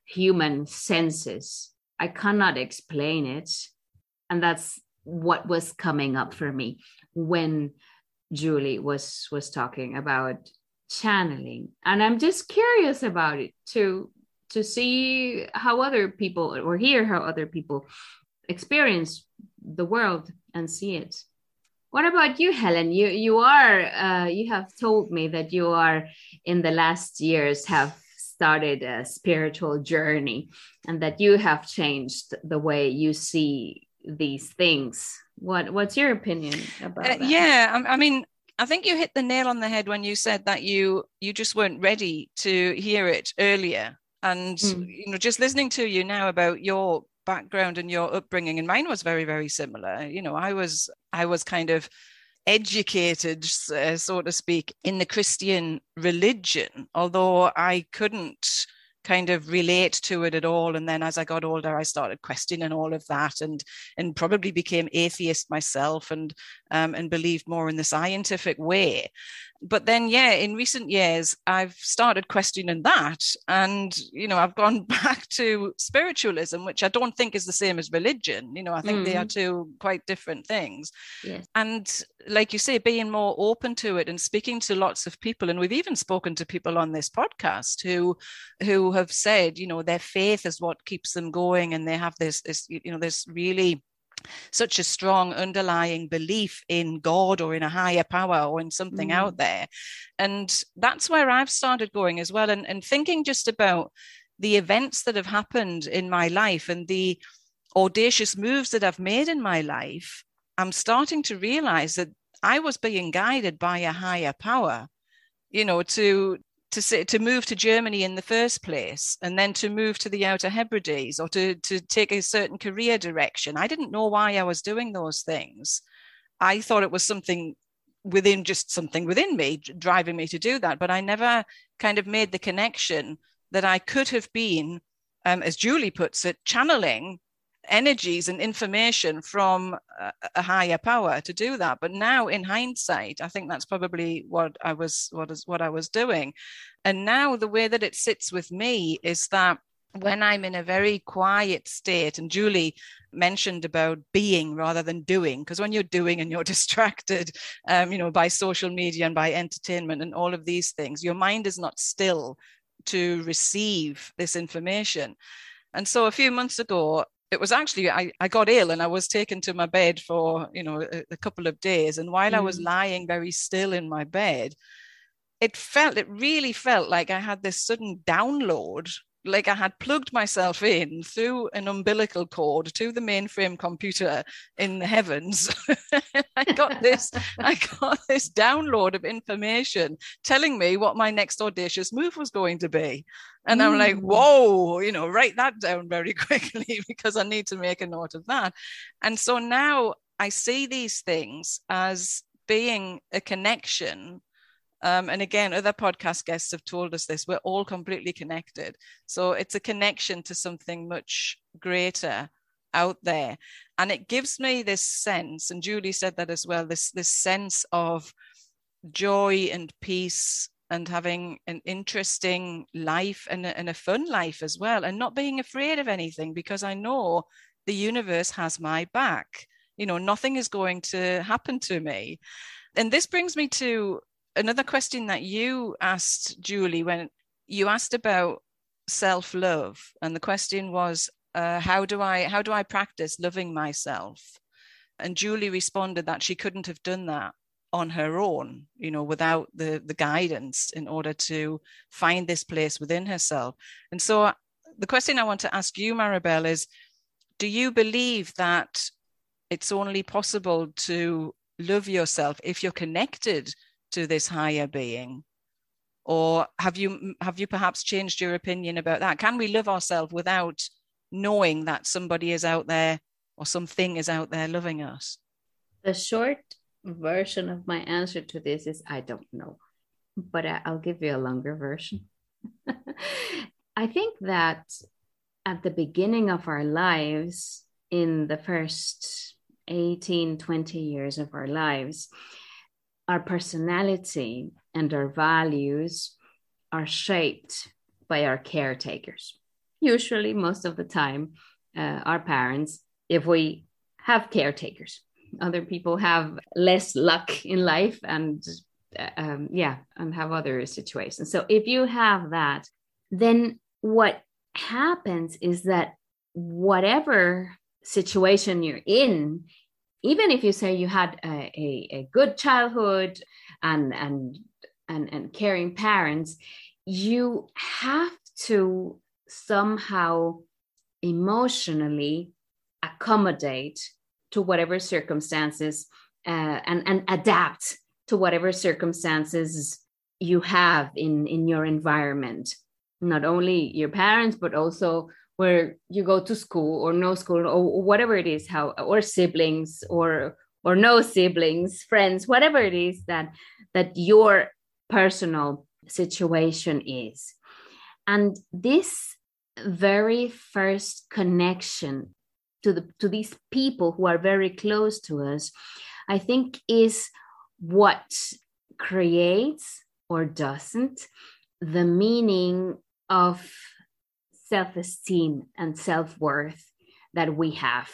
human senses. I cannot explain it. And that's what was coming up for me when Julie was talking about channeling. And I'm just curious about it to see how other people, or hear how other people experience the world and see it. What about you, Helen? You have told me that you are, in the last years, have started a spiritual journey, and that you have changed the way you see these things. What's your opinion about that? Yeah, I mean, I think you hit the nail on the head when you said that you just weren't ready to hear it earlier. And just listening to you now about your background and your upbringing, and mine was very, very similar. I was kind of educated, so to speak, in the Christian religion, although I couldn't kind of relate to it at all. And then as I got older, I started questioning all of that, and probably became atheist myself, and believed more in the scientific way. But then, in recent years, I've started questioning that. And, I've gone back to spiritualism, which I don't think is the same as religion. I think they are two quite different things. Yes. And like you say, being more open to it and speaking to lots of people. And we've even spoken to people on this podcast who have said, their faith is what keeps them going. And they have this really such a strong underlying belief in God, or in a higher power, or in something out there. And that's where I've started going as well, and thinking just about the events that have happened in my life and the audacious moves that I've made in my life. I'm starting to realize that I was being guided by a higher power, to move to Germany in the first place, and then to move to the Outer Hebrides, or to take a certain career direction. I didn't know why I was doing those things. I thought it was something within me driving me to do that. But I never kind of made the connection that I could have been, as Julie puts it, channeling energies and information from a higher power to do that. But now, in hindsight, I think that's probably what I was doing. And now the way that it sits with me is that when I'm in a very quiet state, and Julie mentioned about being rather than doing, because when you're doing and you're distracted, by social media and by entertainment and all of these things, your mind is not still to receive this information. And so a few months ago, it was actually, I got ill, and I was taken to my bed for, a couple of days. And while I was lying very still in my bed, it really felt like I had this sudden download, like I had plugged myself in through an umbilical cord to the mainframe computer in the heavens. I got this download of information telling me what my next audacious move was going to be. And I'm like, whoa, write that down very quickly, because I need to make a note of that. And so now I see these things as being a connection. And again, other podcast guests have told us this, we're all completely connected. So it's a connection to something much greater out there. And it gives me this sense, and Julie said that as well, this sense of joy and peace, and having an interesting life and a fun life as well, and not being afraid of anything, because I know the universe has my back. Nothing is going to happen to me. And this brings me to another question that you asked, Julie, when you asked about self-love. And the question was, how do I practice loving myself? And Julie responded that she couldn't have done that on her own, without the guidance, in order to find this place within herself. And so the question I want to ask you, Maribel, is, do you believe that it's only possible to love yourself if you're connected to this higher being? Or have you perhaps changed your opinion about that? Can we love ourselves without knowing that somebody is out there, or something is out there loving us? The short version of my answer to this is I don't know, but I'll give you a longer version. I think that at the beginning of our lives, in the first 18, 20 years of our lives, our personality and our values are shaped by our caretakers. usually most of the time, our parents, if we have caretakers. Other people have less luck in life and and have other situations. So if you have that, then what happens is that whatever situation you're in, even if you say you had a good childhood and caring parents, you have to somehow emotionally accommodate to whatever circumstances and adapt to whatever circumstances you have in your environment. Not only your parents, but also where you go to school or no school or whatever it is, or siblings or no siblings, friends, whatever it is that your personal situation is. And this very first connection to these people who are very close to us, I think is what creates or doesn't the meaning of self-esteem and self-worth that we have.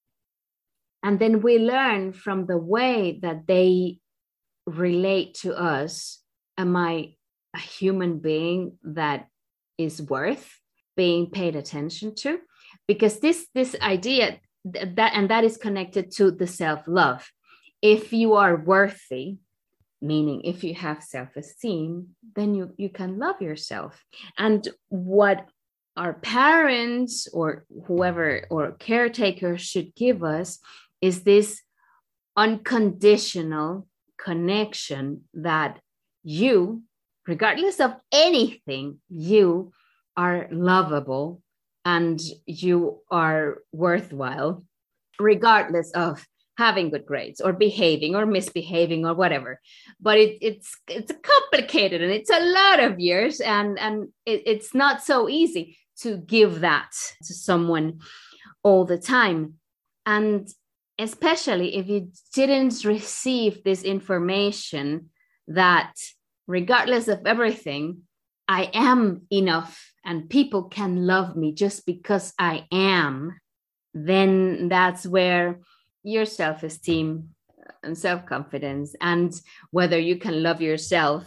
And then we learn from the way that they relate to us. Am I a human being that is worth being paid attention to? Because this idea that is connected to the self-love. If you are worthy, meaning if you have self-esteem, then you can love yourself. And what our parents or whoever or caretaker should give us is this unconditional connection that you, regardless of anything, you are lovable and you are worthwhile, regardless of having good grades or behaving or misbehaving or whatever. But it's complicated and it's a lot of years and it's not so easy to give that to someone all the time. And especially if you didn't receive this information that regardless of everything, I am enough and people can love me just because I am, then that's where your self-esteem and self-confidence and whether you can love yourself,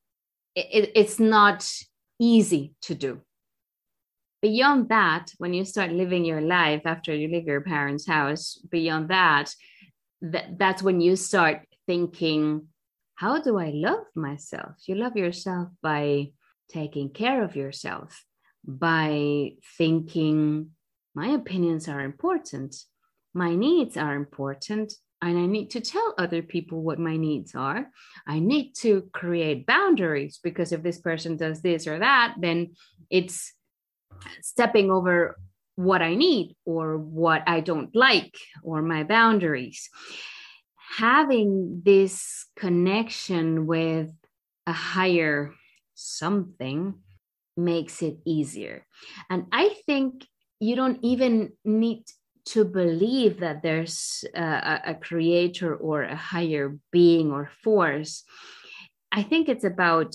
it's not easy to do. Beyond that, when you start living your life after you leave your parents' house, beyond that, that's when you start thinking, how do I love myself? You love yourself by taking care of yourself, by thinking, my opinions are important, my needs are important, and I need to tell other people what my needs are. I need to create boundaries because if this person does this or that, then it's stepping over what I need or what I don't like or my boundaries. Having this connection with a higher something makes it easier. And I think you don't even need to believe that there's a creator or a higher being or force. I think it's about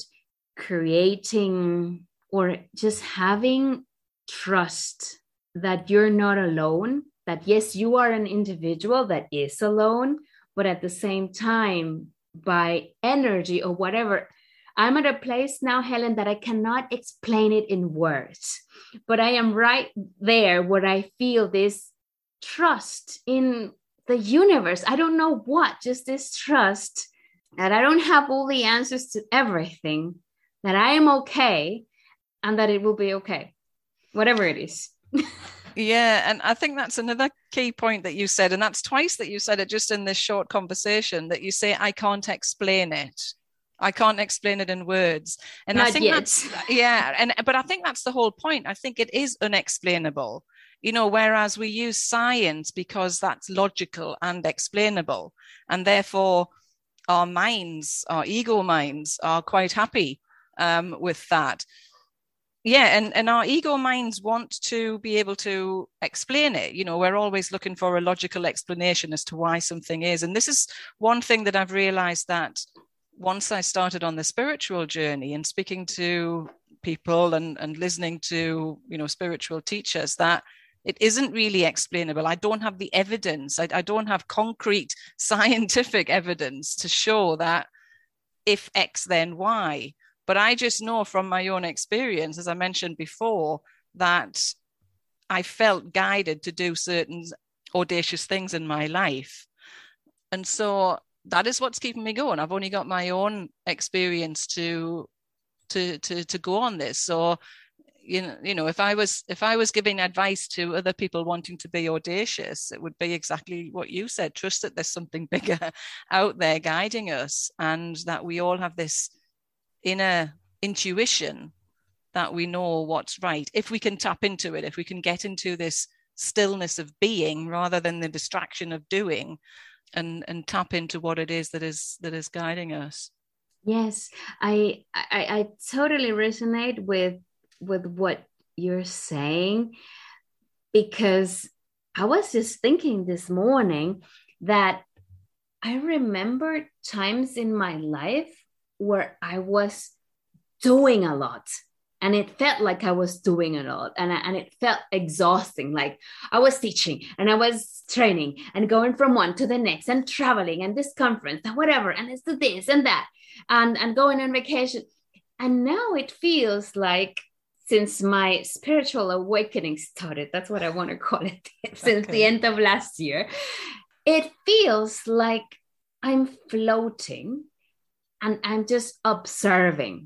creating or just having trust that you're not alone, that yes, you are an individual that is alone, but at the same time, by energy or whatever, I'm at a place now, Helen, that I cannot explain it in words, but I am right there where I feel this trust in the universe. I don't know what, just this trust that I don't have all the answers to everything, that I am okay and that it will be okay, whatever it is. Yeah, and I think that's another key point that you said, and that's twice that you said it just in this short conversation, that you say, I can't explain it. I can't explain it in words. And Not I think yet. but I think that's the whole point. I think it is unexplainable, whereas we use science because that's logical and explainable. And therefore our ego minds are quite happy with that. Yeah, and our ego minds want to be able to explain it. We're always looking for a logical explanation as to why something is. And this is one thing that I've realized, that once I started on the spiritual journey and speaking to people and listening to, spiritual teachers, that it isn't really explainable. I don't have the evidence. I don't have concrete scientific evidence to show that if X, then Y. But I just know from my own experience, as I mentioned before, that I felt guided to do certain audacious things in my life. And so that is what's keeping me going. I've only got my own experience to go on this. So, if I was giving advice to other people wanting to be audacious, it would be exactly what you said. Trust that there's something bigger out there guiding us, and that we all have this inner intuition that we know what's right. If we can tap into it, if we can get into this stillness of being rather than the distraction of doing, and tap into what it is that is guiding us. Yes, I totally resonate with what you're saying, because I was just thinking this morning that I remember times in my life where I was doing a lot, and it felt like I was doing a lot, and it felt exhausting. Like I was teaching and I was training and going from one to the next and traveling and this conference and whatever, and it's this and that, and going on vacation. And now it feels like, since my spiritual awakening started, that's what I want to call it, since the end of last year, it feels like I'm floating and I'm just observing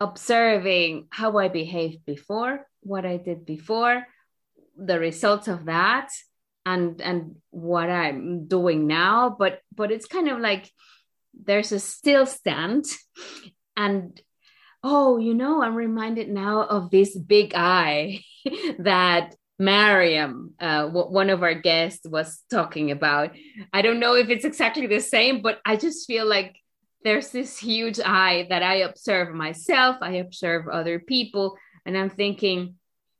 how I behaved before, what I did before, the results of that, and what I'm doing now. But it's kind of like there's a still stand, and I'm reminded now of this big eye that Mariam, one of our guests, was talking about. I don't know if it's exactly the same, but I just feel like there's this huge eye that I observe myself, I observe other people, and I'm thinking,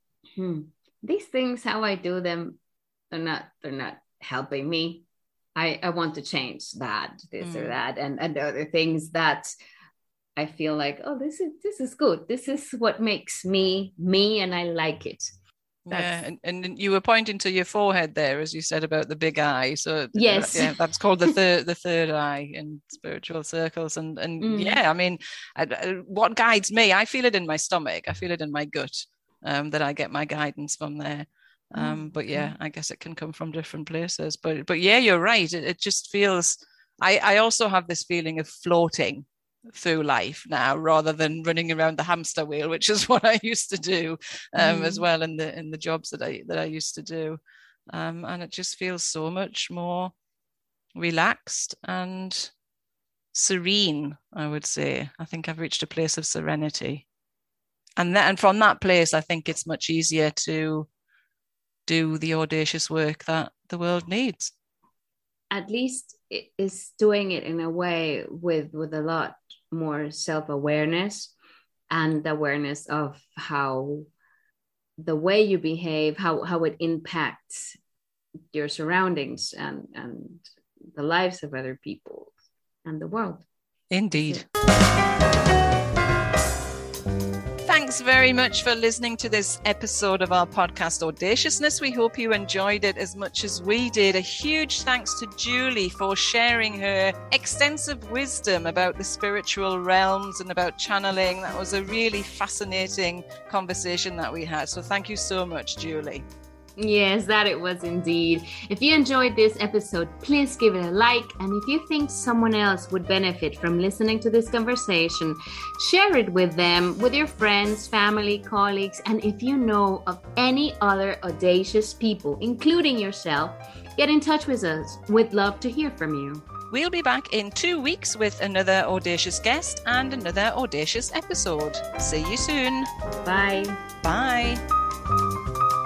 these things, how I do them, they're not helping me. I want to change that, this or that, and other things that I feel like, this is good. This is what makes me, and I like it. And you were pointing to your forehead there, as you said about the big eye. So yes, that's called the third eye in spiritual circles. And I mean, what guides me? I feel it in my stomach. I feel it in my gut. That I get my guidance from there. But I guess it can come from different places. But yeah, you're right. It just feels. I also have this feeling of floating through life now, rather than running around the hamster wheel, which is what I used to do as well in the jobs that I used to do, and it just feels so much more relaxed and serene. I would say I think I've reached a place of serenity, and from that place I think it's much easier to do the audacious work that the world needs. At least it is doing it in a way with a lot more self-awareness, and awareness of how the way you behave, how it impacts your surroundings and the lives of other people and the world. Indeed. Thanks very much for listening to this episode of our podcast, Audaciousness. We hope you enjoyed it as much as we did. A huge thanks to Julie for sharing her extensive wisdom about the spiritual realms and about channeling. That was a really fascinating conversation that we had. So thank you so much, Julie. Yes, that it was indeed. If you enjoyed this episode, please give it a like. And if you think someone else would benefit from listening to this conversation, share it with them, with your friends, family, colleagues. And if you know of any other audacious people, including yourself, get in touch with us. We'd love to hear from you. We'll be back in 2 weeks with another audacious guest and another audacious episode. See you soon. Bye. Bye.